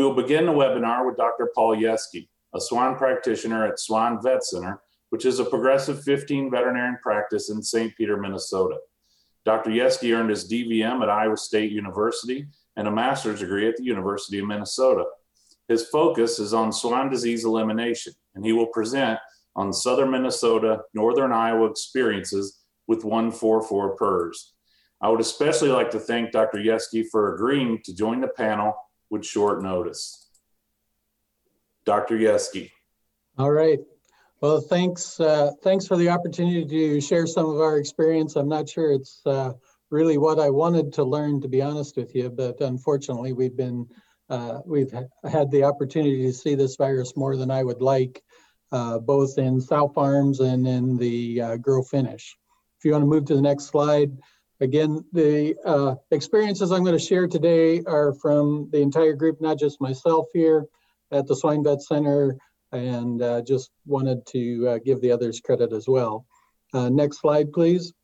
We will begin the webinar with Dr. Paul Yeske, a swine practitioner at Swan Vet Center, which is a progressive 15 veterinarian practice in St. Peter, Minnesota. Dr. Yeske earned his DVM at Iowa State University and a master's degree at the University of Minnesota. His focus is on swine disease elimination, and he will present on southern Minnesota, northern Iowa experiences with 144 PRRS. I would especially like to thank Dr. Yeske for agreeing to join the panel with short notice. Dr. Yeske. All right. Well, thanks for the opportunity to share some of our experience. I'm not sure it's really what I wanted to learn, to be honest with you, but unfortunately we've had the opportunity to see this virus more than I would like, both in sow farms and in the grow finish. If you want to move to the next slide. Again, the experiences I'm going to share today are from the entire group, not just myself here at the Swine Vet Center, and just wanted to give the others credit as well. Next slide, please.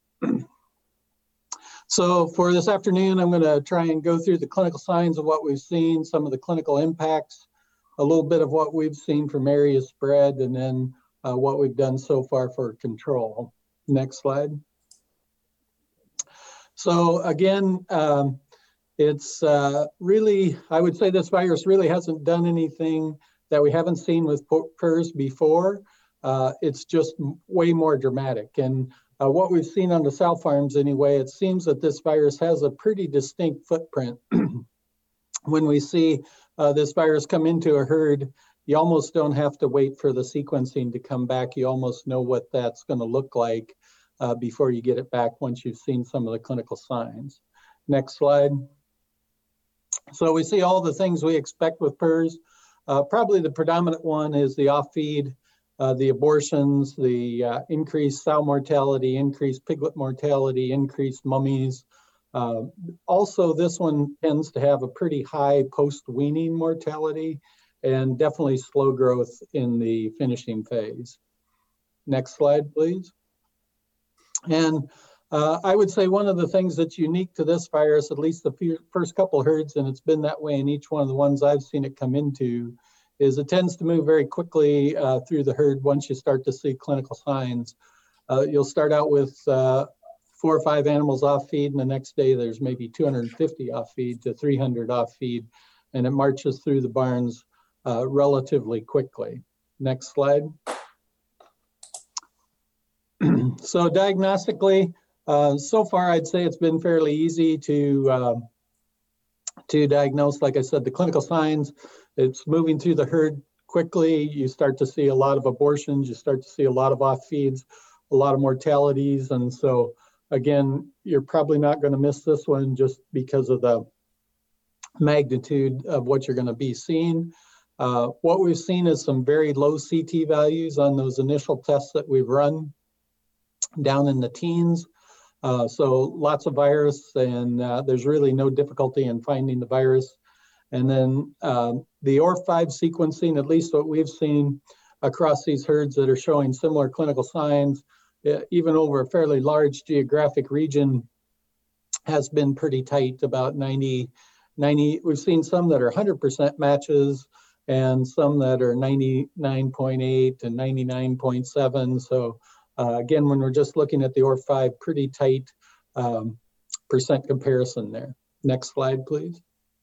So for this afternoon, I'm going to try and go through the clinical signs of what we've seen, some of the clinical impacts, a little bit of what we've seen from area spread, and then what we've done so far for control. Next slide. So again, it's really, I would say this virus really hasn't done anything that we haven't seen with PRRS before. It's just way more dramatic. And what we've seen on the sow farms anyway, it seems that this virus has a pretty distinct footprint. When we see this virus come into a herd, you almost don't have to wait for the sequencing to come back. You almost know what that's going to look like before you get it back once you've seen some of the clinical signs. Next slide. So we see all the things we expect with PRRS. Probably the predominant one is the off-feed, the abortions, the increased sow mortality, increased piglet mortality, increased mummies. Also, this one tends to have a pretty high post-weaning mortality and definitely slow growth in the finishing phase. Next slide, please. And I would say one of the things that's unique to this virus, at least the first couple herds, and it's been that way in each one of the ones I've seen it come into, is it tends to move very quickly through the herd once you start to see clinical signs. You'll start out with 4 or 5 animals off feed, and the next day there's maybe 250 off feed to 300 off feed, and it marches through the barns relatively quickly. Next slide. So diagnostically, so far I'd say it's been fairly easy to diagnose. Like I said, the clinical signs, it's moving through the herd quickly. You start to see a lot of abortions, you start to see a lot of off feeds, a lot of mortalities. And so again, you're probably not going to miss this one just because of the magnitude of what you're going to be seeing. What we've seen is some very low CT values on those initial tests that we've run down in the teens. So lots of virus, and there's really no difficulty in finding the virus. And then the ORF5 sequencing, at least what we've seen across these herds that are showing similar clinical signs, even over a fairly large geographic region, has been pretty tight, about 90. We've seen some that are 100% matches and some that are 99.8 and 99.7. So again, when we're just looking at the ORF5, pretty tight percent comparison there. Next slide, please.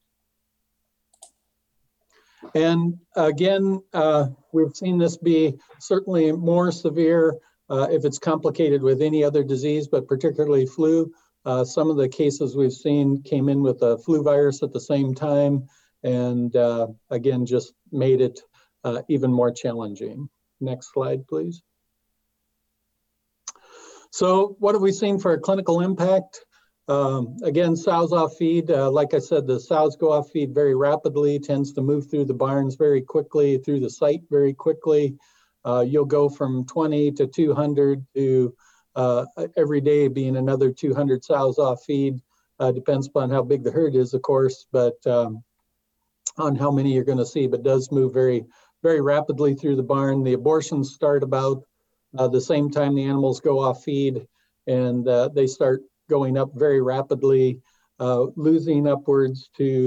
And again, we've seen this be certainly more severe if it's complicated with any other disease, but particularly flu. Some of the cases we've seen came in with a flu virus at the same time, and again, just made it even more challenging. Next slide, please. So what have we seen for a clinical impact? Again, sows off feed. Like I said, the sows go off feed very rapidly, tends to move through the barns very quickly, through the site very quickly. You'll go from 20 to 200 to every day being another 200 sows off feed. Depends upon how big the herd is, of course, but on how many you're going to see, but does move very, very rapidly through the barn. The abortions start about the same time the animals go off feed, and they start going up very rapidly, losing upwards to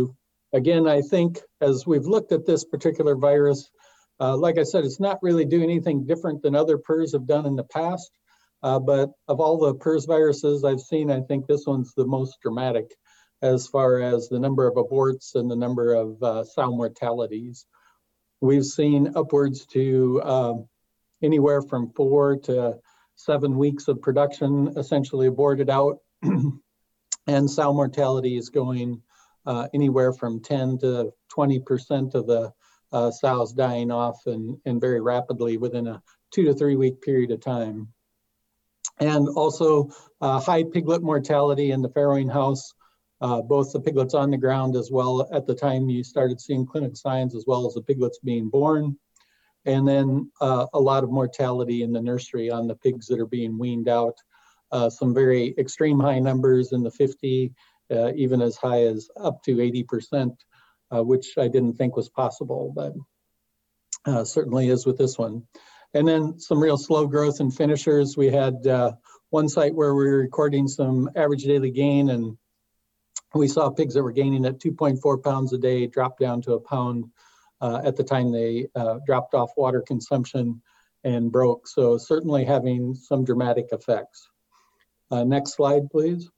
Again, I think as we've looked at this particular virus, like I said, it's not really doing anything different than other PRRS have done in the past. But of all the PRRS viruses I've seen, I think this one's the most dramatic as far as the number of aborts and the number of sow mortalities. We've seen upwards to anywhere from 4 to 7 weeks of production essentially aborted out. And sow mortality is going anywhere from 10 to 20% of the sows dying off and very rapidly within a 2 to 3 week period of time. And also high piglet mortality in the farrowing house, both the piglets on the ground as well at the time you started seeing clinical signs, as well as the piglets being born. And then a lot of mortality in the nursery on the pigs that are being weaned out. Some very extreme high numbers in the 50, even as high as up to 80%, which I didn't think was possible, but certainly is with this one. And then some real slow growth in finishers. We had one site where we were recording some average daily gain, and we saw pigs that were gaining at 2.4 pounds a day drop down to a pound at the time they dropped off water consumption and broke. So certainly having some dramatic effects. Next slide, please.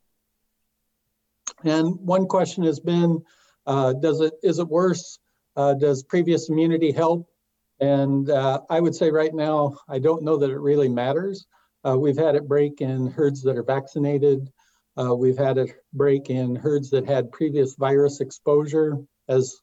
And one question has been, is it worse? Does previous immunity help? And I would say right now, I don't know that it really matters. We've had it break in herds that are vaccinated. We've had it break in herds that had previous virus exposure as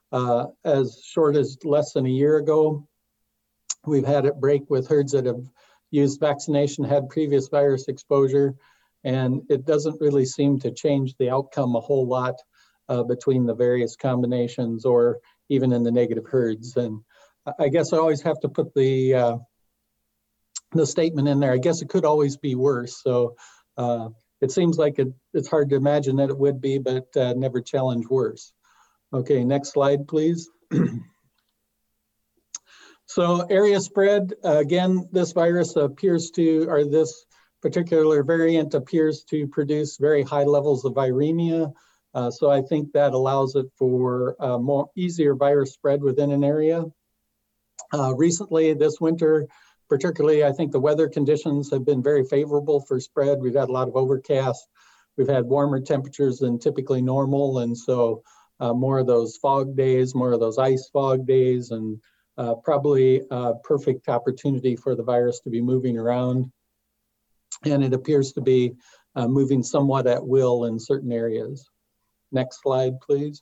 short as less than a year ago. We've had it break with herds that have used vaccination, had previous virus exposure, and it doesn't really seem to change the outcome a whole lot between the various combinations or even in the negative herds. And I guess I always have to put the statement in there. I guess it could always be worse. So it seems like it's hard to imagine that it would be, but never challenge worse. Okay, next slide, please. So area spread, again, this virus appears to, or this particular variant appears to produce very high levels of viremia. So I think that allows it for more easier virus spread within an area. Recently, this winter, particularly, I think the weather conditions have been very favorable for spread. We've had a lot of overcast. We've had warmer temperatures than typically normal. And so more of those fog days, more of those ice fog days, and probably a perfect opportunity for the virus to be moving around. And it appears to be moving somewhat at will in certain areas. Next slide, please.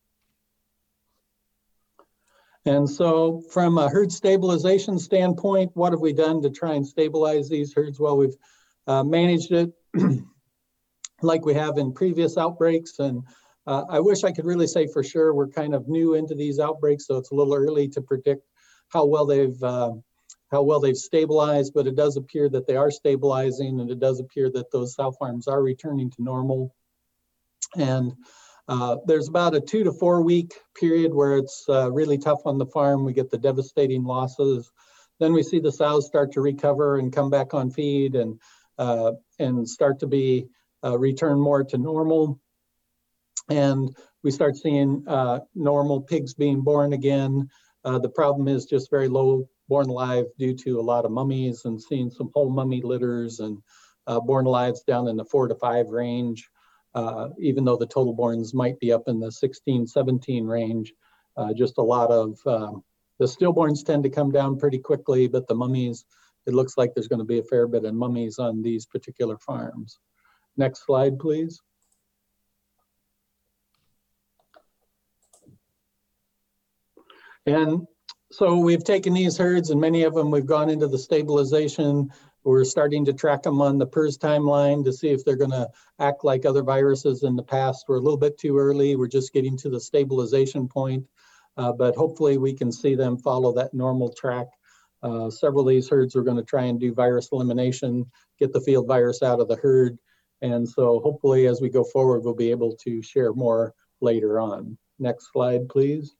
And so from a herd stabilization standpoint, what have we done to try and stabilize these herds? Well, we've managed it like we have in previous outbreaks. And I wish I could really say for sure. We're kind of new into these outbreaks, so it's a little early to predict how well they've stabilized, but it does appear that they are stabilizing, and it does appear that those sow farms are returning to normal. And there's about a 2 to 4 week period where it's really tough on the farm. We get the devastating losses. Then we see the sows start to recover and come back on feed and start to be return more to normal. And we start seeing normal pigs being born again. The problem is just very low born alive due to a lot of mummies, and seeing some whole mummy litters and born alives down in the 4 to 5 range. Even though the total borns might be up in the 16, 17 range, just a lot of, the stillborns tend to come down pretty quickly, but the mummies, it looks like there's going to be a fair bit of mummies on these particular farms. Next slide, please. And so we've taken these herds, and many of them we've gone into the stabilization. We're starting to track them on the PRRS timeline to see if they're going to act like other viruses in the past. We're a little bit too early. We're just getting to the stabilization point, but hopefully we can see them follow that normal track. Several of these herds are going to try and do virus elimination, get the field virus out of the herd. And so hopefully as we go forward, we'll be able to share more later on. Next slide, please.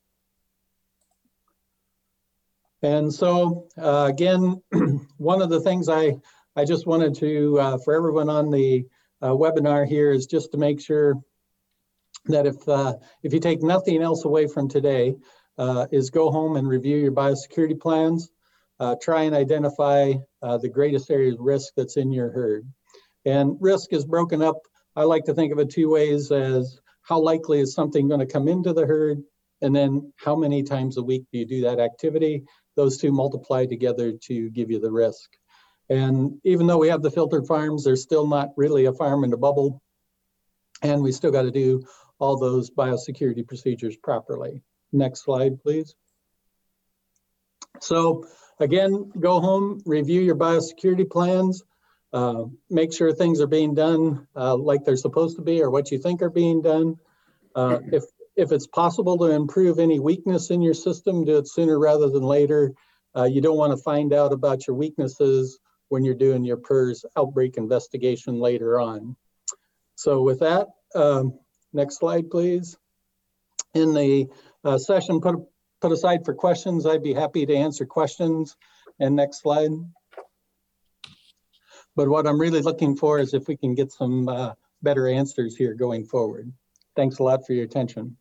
And so, again, one of the things I just wanted to, for everyone on the webinar here, is just to make sure that if you take nothing else away from today, is go home and review your biosecurity plans. Try and identify the greatest area of risk that's in your herd. And risk is broken up, I like to think of it two ways, as how likely is something going to come into the herd, and then how many times a week do you do that activity? Those two multiply together to give you the risk. And even though we have the filtered farms, there's still not really a farm in the bubble. And we still got to do all those biosecurity procedures properly. Next slide, please. So again, go home, review your biosecurity plans, make sure things are being done like they're supposed to be or what you think are being done. If it's possible to improve any weakness in your system, do it sooner rather than later. You don't want to find out about your weaknesses when you're doing your PRRS outbreak investigation later on. So with that, next slide, please. In the session put aside for questions, I'd be happy to answer questions. And next slide. But what I'm really looking for is if we can get some better answers here going forward. Thanks a lot for your attention.